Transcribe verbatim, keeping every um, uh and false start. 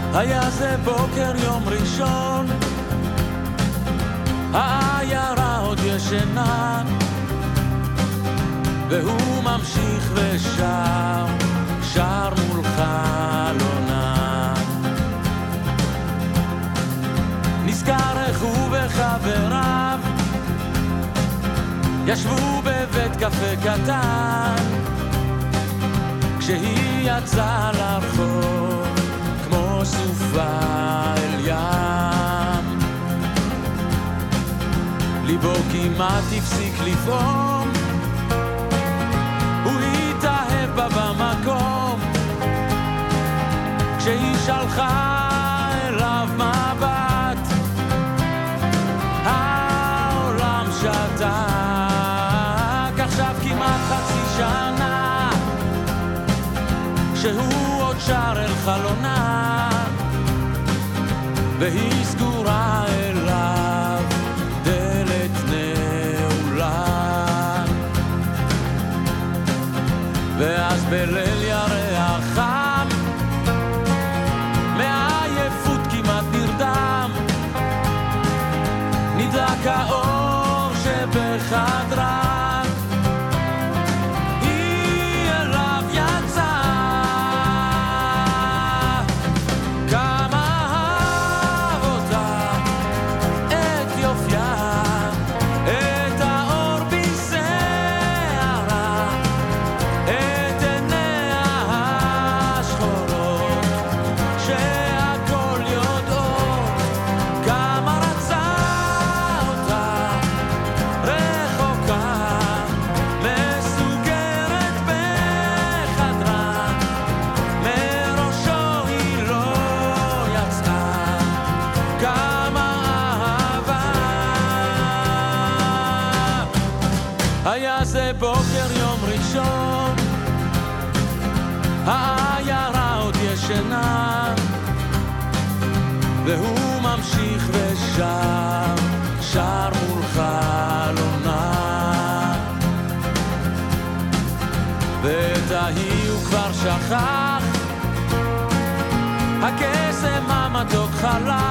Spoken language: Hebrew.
היה זה בוקר יום ראשון, העיירה עוד ישנה, והוא ממשיך ושר, שר מול חלונה. נזכר איך הוא וחבריו ישבו בבית קפה קטן, כשהיא יצאה לרחוב כמו סופה אל ים. ליבו כמעט הפסיק לפעום, הוא התאהב בה במקום, כשהיא שלחה אליו מבט, העולם שתק. עכשיו כמעט חצי שנה שהוא עוד שר אל חלונה, והיא סגורה אליו דלת נעולה. ואז בליל ירח חם, מעייפות כמעט נרדם, נדלק האור שבחדרה, בוקר יום ראשון, העיירה עוד ישנה, והוא ממשיך ושר, שר מול חלונה. ואת ההיא הוא כבר שכח, הקסם המתוק חלק,